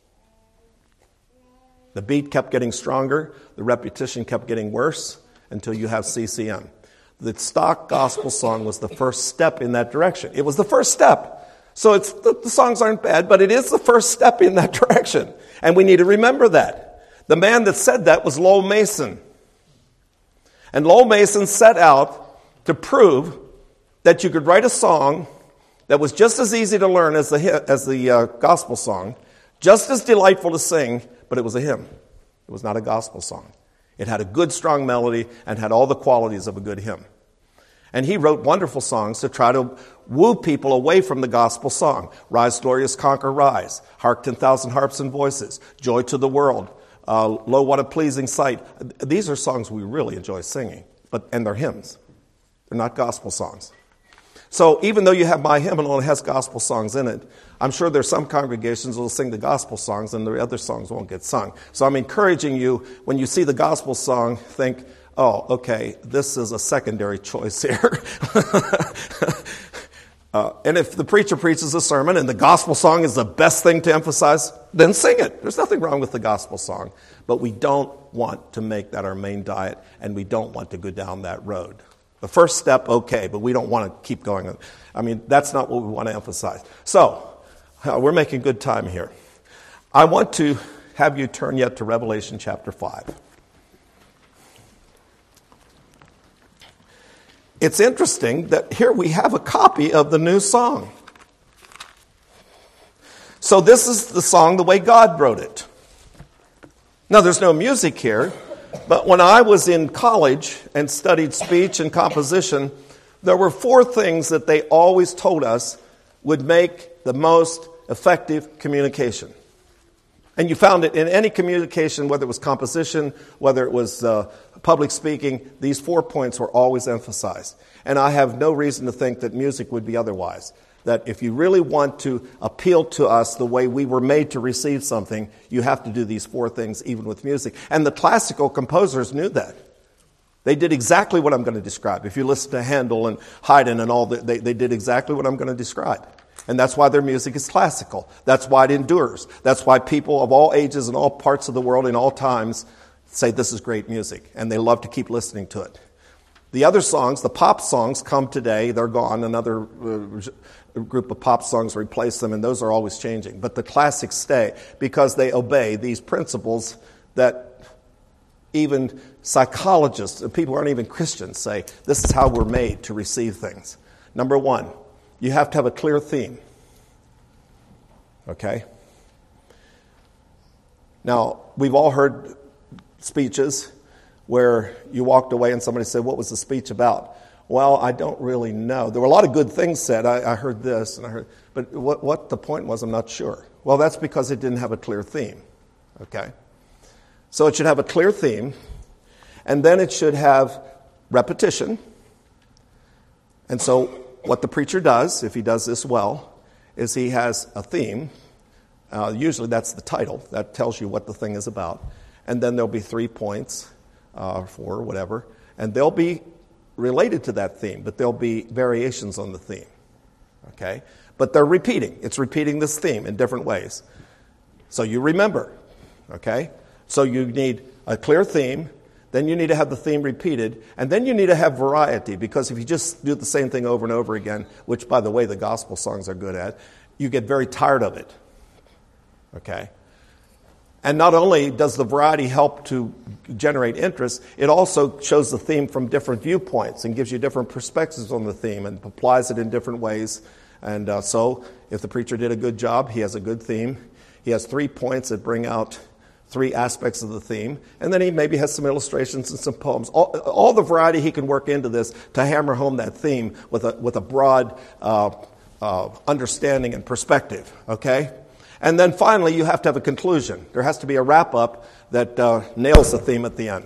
The beat kept getting stronger, the repetition kept getting worse, until you have CCM. The stock gospel song was the first step in that direction. It was the first step. So the songs aren't bad, but it is the first step in that direction. And we need to remember that. The man that said that was Lowell Mason. And Lowell Mason set out to prove that you could write a song that was just as easy to learn as the gospel song, just as delightful to sing, but it was a hymn. It was not a gospel song. It had a good, strong melody and had all the qualities of a good hymn. And he wrote wonderful songs to try to woo people away from the gospel song. Rise, glorious conquer, rise. Hark, 10,000 harps and voices. Joy to the world. Lo, what a pleasing sight. These are songs we really enjoy singing, and they're hymns. They're not gospel songs. So even though you have my hymnal and it has gospel songs in it, I'm sure there's some congregations that will sing the gospel songs and the other songs won't get sung. So I'm encouraging you, when you see the gospel song, think, oh, okay, this is a secondary choice here. And if the preacher preaches a sermon and the gospel song is the best thing to emphasize, then sing it. There's nothing wrong with the gospel song. But we don't want to make that our main diet, and we don't want to go down that road. The first step, okay, but we don't want to keep going. I mean, that's not what we want to emphasize. So, we're making good time here. I want to have you turn yet to Revelation chapter 5. It's interesting that here we have a copy of the new song. So this is the song the way God wrote it. Now, there's no music here, but when I was in college and studied speech and composition, there were 4 things that they always told us would make the most effective communication. And you found it in any communication, whether it was composition, whether it was public speaking, these 4 points were always emphasized. And I have no reason to think that music would be otherwise. That if you really want to appeal to us the way we were made to receive something, you have to do these 4 things even with music. And the classical composers knew that. They did exactly what I'm going to describe. If you listen to Handel and Haydn and all, they did exactly what I'm going to describe. And that's why their music is classical. That's why it endures. That's why people of all ages and all parts of the world in all times say this is great music. And they love to keep listening to it. The other songs, the pop songs, come today. They're gone. Another group of pop songs replace them, and those are always changing. But the classics stay because they obey these principles that even psychologists, people who aren't even Christians, say this is how we're made to receive things. Number 1, you have to have a clear theme. Okay? Now, we've all heard speeches where you walked away and somebody said, what was the speech about? Well, I don't really know. There were a lot of good things said. I heard this, and I heard, but what the point was, I'm not sure. Well, that's because it didn't have a clear theme. Okay? So it should have a clear theme, and then it should have repetition. And so what the preacher does, if he does this well, is he has a theme. Usually that's the title. That tells you what the thing is about. And then there'll be 3 points, 4, whatever, and they'll be related to that theme, but there'll be variations on the theme. Okay? But they're repeating. It's repeating this theme in different ways. So you remember. Okay? So you need a clear theme, then you need to have the theme repeated, and then you need to have variety, because if you just do the same thing over and over again, which, by the way, the gospel songs are good at, you get very tired of it. Okay? And not only does the variety help to generate interest, it also shows the theme from different viewpoints and gives you different perspectives on the theme and applies it in different ways. And so if the preacher did a good job, he has a good theme. He has 3 points that bring out 3 aspects of the theme. And then he maybe has some illustrations and some poems. All the variety he can work into this to hammer home that theme with a broad understanding and perspective. Okay? And then finally, you have to have a conclusion. There has to be a wrap-up that nails the theme at the end.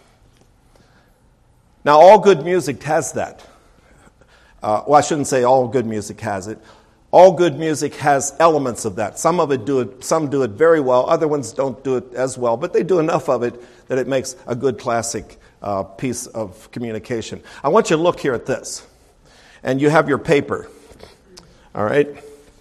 Now, all good music has that. Well, I shouldn't say all good music has it. All good music has elements of that. Some do it very well. Other ones don't do it as well. But they do enough of it that it makes a good classic piece of communication. I want you to look here at this. And you have your paper. All right?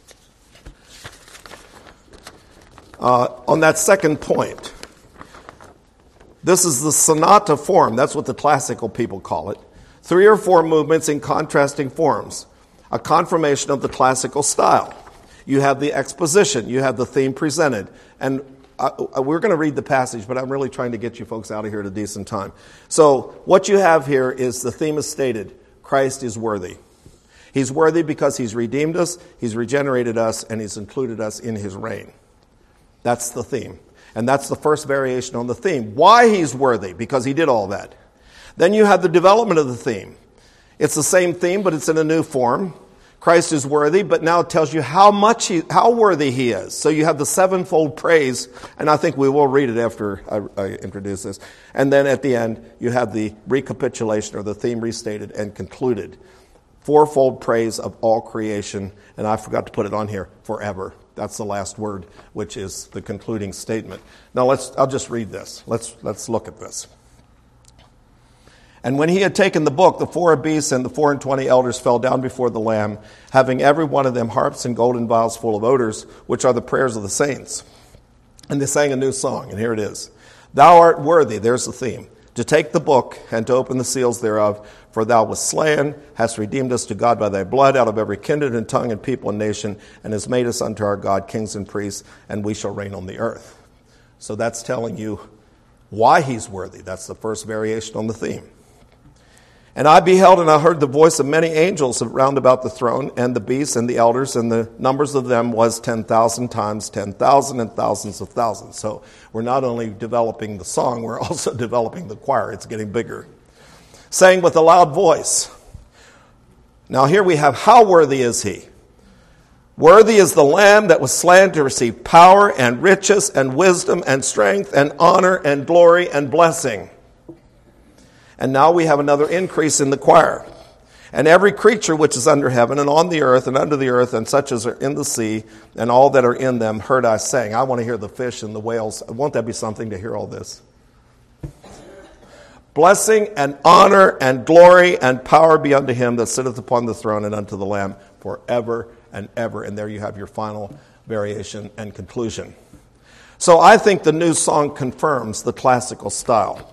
On that second point, this is the sonata form. That's what the classical people call it. 3 or 4 movements in contrasting forms. A confirmation of the classical style. You have the exposition. You have the theme presented. And we're going to read the passage, but I'm really trying to get you folks out of here at a decent time. So what you have here is the theme is stated. Christ is worthy. He's worthy because he's redeemed us, he's regenerated us, and he's included us in his reign. That's the theme. And that's the first variation on the theme. Why he's worthy? Because he did all that. Then you have the development of the theme. It's the same theme, but it's in a new form. Christ is worthy, but now it tells you how worthy he is. So you have the 7-fold praise, and I think we will read it after I introduce this. And then at the end, you have the recapitulation or the theme restated and concluded. 4-fold praise of all creation, and I forgot to put it on here, forever. That's the last word, which is the concluding statement. Now I'll just read this. Let's look at this. And when he had taken the book, the 4 beasts and the 24 elders fell down before the Lamb, having every one of them harps and golden vials full of odors, which are the prayers of the saints. And they sang a new song, and here it is. Thou art worthy, there's the theme, to take the book and to open the seals thereof. For thou wast slain, hast redeemed us to God by thy blood out of every kindred and tongue and people and nation, and hast made us unto our God kings and priests, and we shall reign on the earth. So that's telling you why he's worthy. That's the first variation on the theme. And I beheld, and I heard the voice of many angels round about the throne, and the beasts, and the elders, and the numbers of them was 10,000 times 10,000, and thousands of thousands. So we're not only developing the song, we're also developing the choir. It's getting bigger. Saying with a loud voice. Now here we have, how worthy is he? Worthy is the Lamb that was slain to receive power, and riches, and wisdom, and strength, and honor, and glory, and blessing. And now we have another increase in the choir. And every creature which is under heaven and on the earth and under the earth and such as are in the sea and all that are in them heard I saying. I want to hear the fish and the whales. Won't that be something to hear all this? Blessing and honor and glory and power be unto him that sitteth upon the throne and unto the Lamb forever and ever. And there you have your final variation and conclusion. So I think the new song confirms the classical style.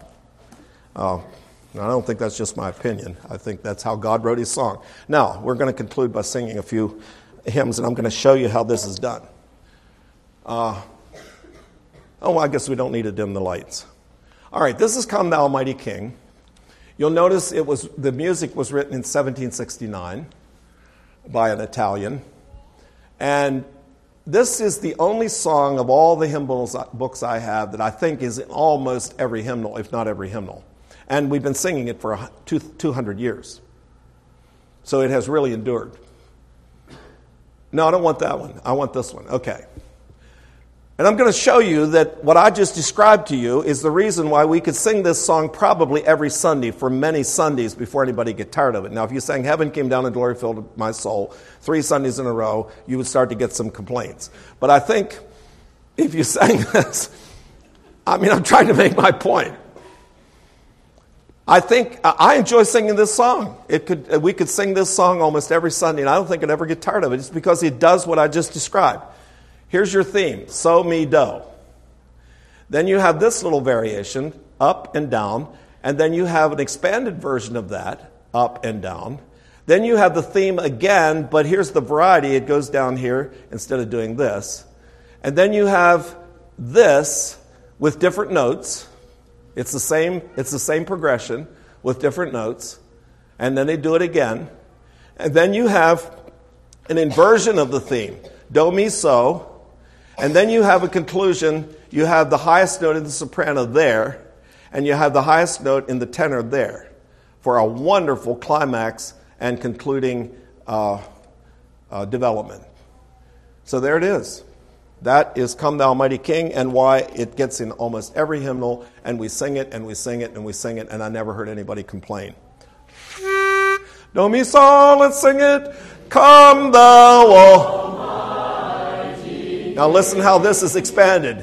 I don't think that's just my opinion. I think that's how God wrote his song. Now, we're going to conclude by singing a few hymns, and I'm going to show you how this is done. I guess we don't need to dim the lights. All right, this is Come Thou Almighty King. You'll notice the music was written in 1769 by an Italian. And this is the only song of all the hymn books I have that I think is in almost every hymnal, if not every hymnal. And we've been singing it for 200 years. So it has really endured. No, I don't want that one. I want this one. Okay. And I'm going to show you that what I just described to you is the reason why we could sing this song probably every Sunday for many Sundays before anybody get tired of it. Now, if you sang Heaven Came Down and Glory Filled My Soul 3 Sundays in a row, you would start to get some complaints. But I think if you sang this, I'm trying to make my point. I think I enjoy singing this song. We could sing this song almost every Sunday, and I don't think I'd ever get tired of it. It's because it does what I just described. Here's your theme, so, mi, do. Then you have this little variation, up and down, and then you have an expanded version of that, up and down. Then you have the theme again, but here's the variety. It goes down here instead of doing this. And then you have this with different notes. It's the same progression with different notes. And then they do it again. And then you have an inversion of the theme. Do, mi, so. And then you have a conclusion. You have the highest note in the soprano there. And you have the highest note in the tenor there. For a wonderful climax and concluding development. So there it is. That is Come Thou Almighty King, and why it gets in almost every hymnal, and we sing it, and we sing it, and we sing it, and I never heard anybody complain. Do, mi, so, let's sing it. Come Thou Almighty. Now listen how this is expanded.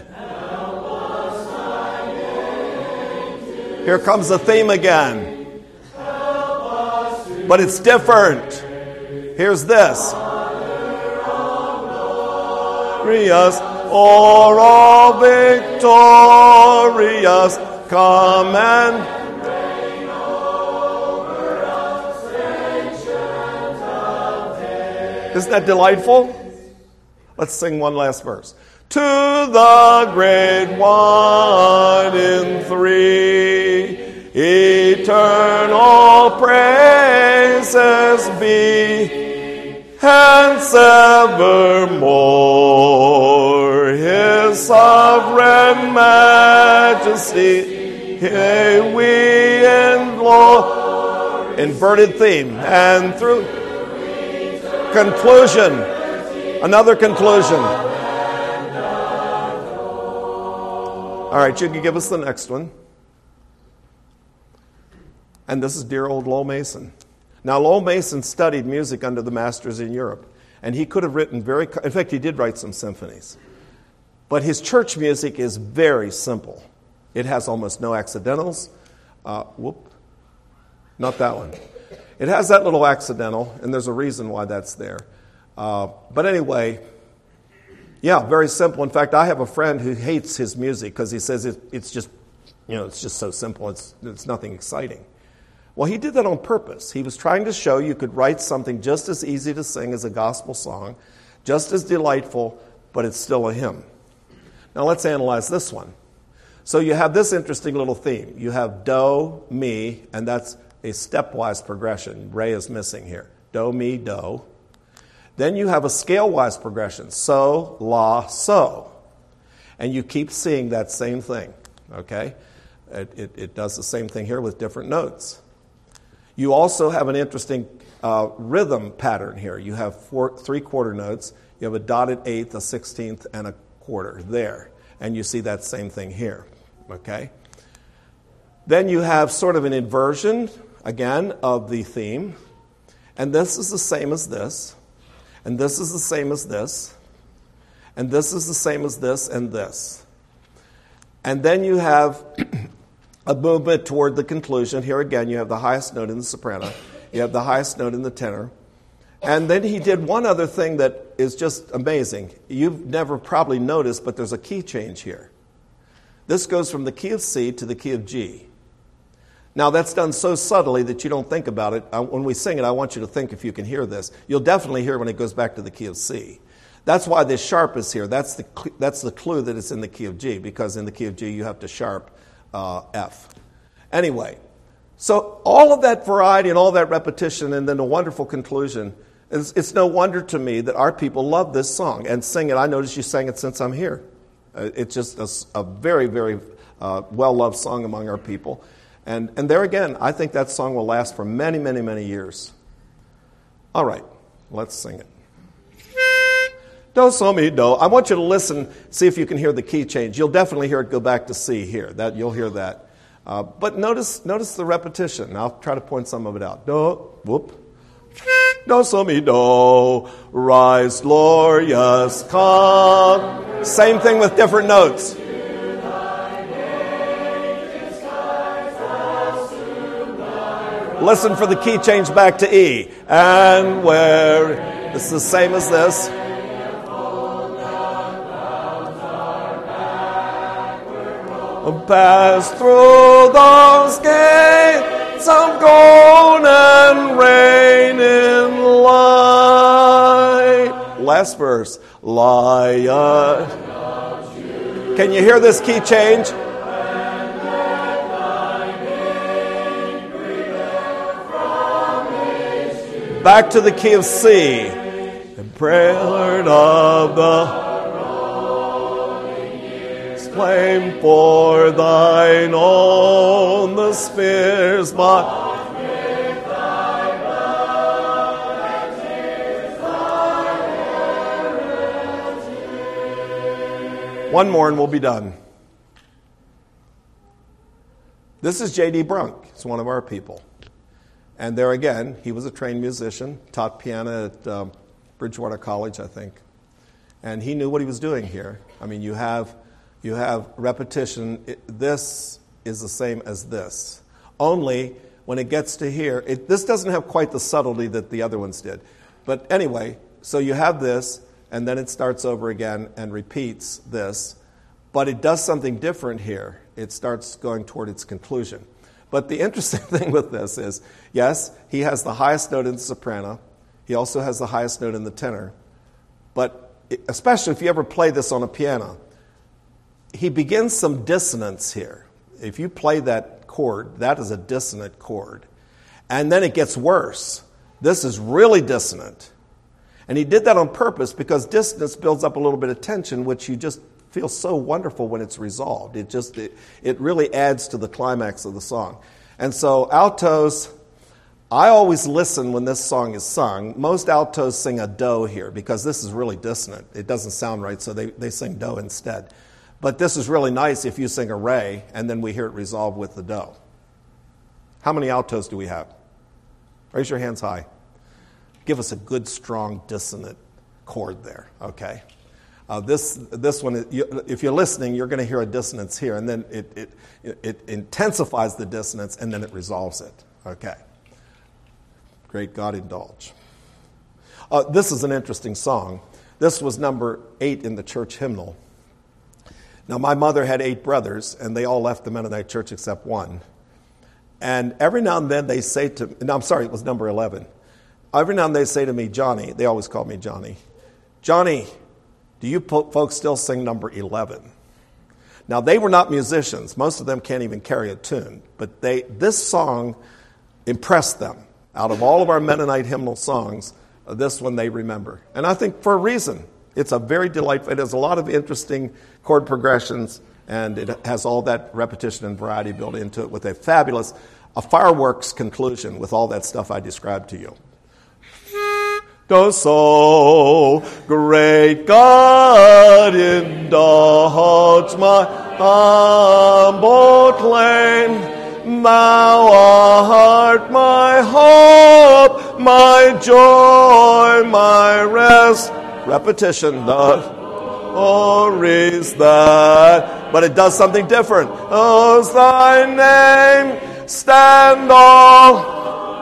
Here comes the theme again. But it's different. Here's this. O'er all victorious, come and reign over us, ancient of days. Isn't that delightful? Let's sing one last verse. To the great one in three, eternal praises be. Hence evermore his sovereign majesty, here we in glory. Inverted theme. And through conclusion. Another conclusion. All right, you can give us the next one. And this is dear old Lowell Mason. Now, Lowell Mason studied music under the masters in Europe, and he could have written in fact, he did write some symphonies. But his church music is very simple. It has almost no accidentals. Not that one. It has that little accidental, and there's a reason why that's there. But anyway, yeah, very simple. In fact, I have a friend who hates his music because he says it's just It's just so simple. It's nothing exciting. Well, he did that on purpose. He was trying to show you could write something just as easy to sing as a gospel song, just as delightful, but it's still a hymn. Now let's analyze this one. So you have this interesting little theme. You have do, mi, and that's a stepwise progression. Re is missing here. Do, mi, do. Then you have a scale-wise progression. So, la, so. And you keep seeing that same thing. Okay? It does the same thing here with different notes. You also have an interesting rhythm pattern here. You have 3 quarter notes. You have a dotted eighth, a 16th, and a quarter there. And you see that same thing here. Okay? Then you have sort of an inversion, again, of the theme. And this is the same as this. And this is the same as this. And this is the same as this and this. And then you have a movement toward the conclusion. Here again, you have the highest note in the soprano. You have the highest note in the tenor. And then he did one other thing that is just amazing. You've never probably noticed, but there's a key change here. This goes from the key of C to the key of G. Now, that's done so subtly that you don't think about it. When we sing it, I want you to think if you can hear this. You'll definitely hear when it goes back to the key of C. That's why this sharp is here. That's the clue that it's in the key of G, because in the key of G you have to sharp F. Anyway, so all of that variety and all that repetition and then a wonderful conclusion, it's no wonder to me that our people love this song and sing it. I noticed you sang it since I'm here. It's just a very, very well-loved song among our people. And there again, I think that song will last for many, many, many years. All right, let's sing it. Do, so, mi, do. I want you to listen, see if you can hear the key change. You'll definitely hear it go back to C here. You'll hear that. But notice the repetition. I'll try to point some of it out. Do, whoop. Do, so, mi, do. Rise, glorious, come. Same thing with different notes. Listen for the key change back to E. And where it's the same as this. Pass through those gates of gold and reign in light. Last verse. Lion. Can you hear this key change? Back to the key of C. The prelude of the flame for thine own, the spears by. One more and we'll be done. This is J.D. Brunk. He's one of our people. And there again, he was a trained musician, taught piano at Bridgewater College, I think. And he knew what he was doing here. I mean, you have repetition. This is the same as this. Only when it gets to here, this doesn't have quite the subtlety that the other ones did. But anyway, so you have this, and then it starts over again and repeats this. But it does something different here. It starts going toward its conclusion. But the interesting thing with this is, yes, he has the highest note in the soprano. He also has the highest note in the tenor. But especially if you ever play this on a piano, he begins some dissonance here. If you play that chord, that is a dissonant chord. And then it gets worse. This is really dissonant. And he did that on purpose because dissonance builds up a little bit of tension, which you just feel so wonderful when it's resolved. It really adds to the climax of the song. And so altos, I always listen when this song is sung. Most altos sing a do here because this is really dissonant. It doesn't sound right, so they sing do instead. But this is really nice if you sing a re, and then we hear it resolved with the do. How many altos do we have? Raise your hands high. Give us a good, strong, dissonant chord there, okay? This one, if you're listening, you're going to hear a dissonance here, and then it intensifies the dissonance, and then it resolves it, okay? Great God, indulge. This is an interesting song. This was number 8 in the church hymnal. Now, my mother had 8 brothers, and they all left the Mennonite church except one. And every now and then they say to me, no, I'm sorry, it was number 11. Every now and then they say to me, Johnny, they always call me Johnny, Johnny, do you folks still sing number 11? Now, they were not musicians. Most of them can't even carry a tune. But this song impressed them. Out of all of our Mennonite hymnal songs, this one they remember. And I think for a reason. It's a very delightful, it has a lot of interesting chord progressions, and it has all that repetition and variety built into it with a fireworks conclusion with all that stuff I described to you. Does so great God indulge my humble claim? Thou art my hope, my joy, my rest. Repetition, is that, but it does something different. Does thy name stand all?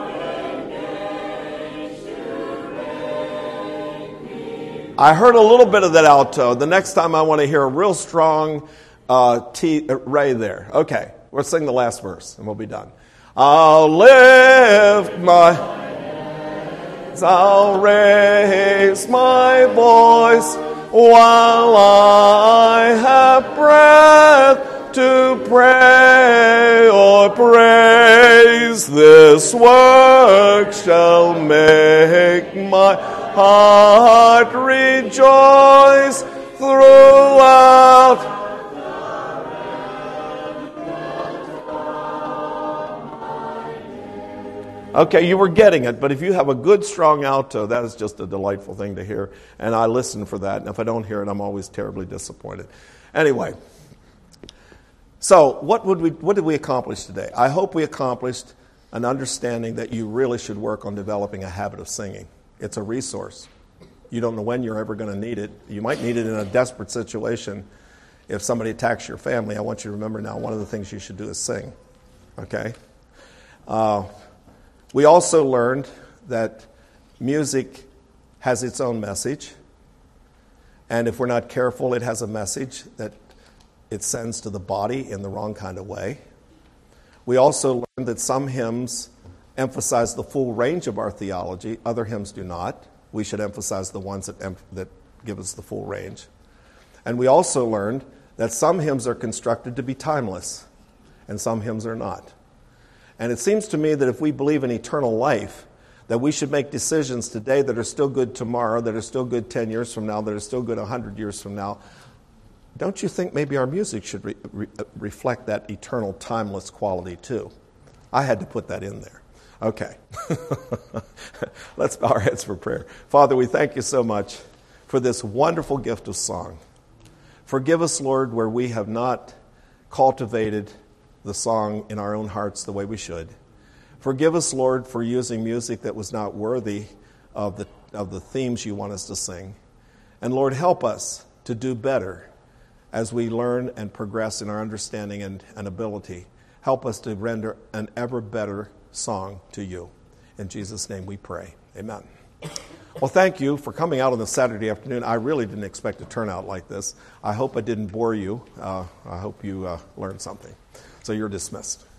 I heard a little bit of that alto. The next time I want to hear a real strong ray there. Okay, we'll sing the last verse and we'll be done. I'll lift my hands, I'll raise my voice while I have breath to pray or praise. This work shall make my heart rejoice throughout. Okay, you were getting it, but if you have a good, strong alto, that is just a delightful thing to hear, and I listen for that, and if I don't hear it, I'm always terribly disappointed. Anyway, so what did we accomplish today? I hope we accomplished an understanding that you really should work on developing a habit of singing. It's a resource. You don't know when you're ever going to need it. You might need it in a desperate situation. If somebody attacks your family, I want you to remember now, one of the things you should do is sing. Okay? We also learned that music has its own message. And if we're not careful, it has a message that it sends to the body in the wrong kind of way. We also learned that some hymns emphasize the full range of our theology. Other hymns do not. We should emphasize the ones that give us the full range. And we also learned that some hymns are constructed to be timeless, and some hymns are not. And it seems to me that if we believe in eternal life, that we should make decisions today that are still good tomorrow, that are still good 10 years from now, that are still good 100 years from now. Don't you think maybe our music should reflect that eternal, timeless quality too? I had to put that in there. Okay. Let's bow our heads for prayer. Father, we thank you so much for this wonderful gift of song. Forgive us, Lord, where we have not cultivated the song in our own hearts the way we should. Forgive us, Lord, for using music that was not worthy of the themes you want us to sing. And Lord, help us to do better as we learn and progress in our understanding and ability. Help us to render an ever better song to you. In Jesus' name we pray. Amen. Well, thank you for coming out on the Saturday afternoon. I really didn't expect a turnout like this. I hope I didn't bore you. I hope you learned something. So you're dismissed.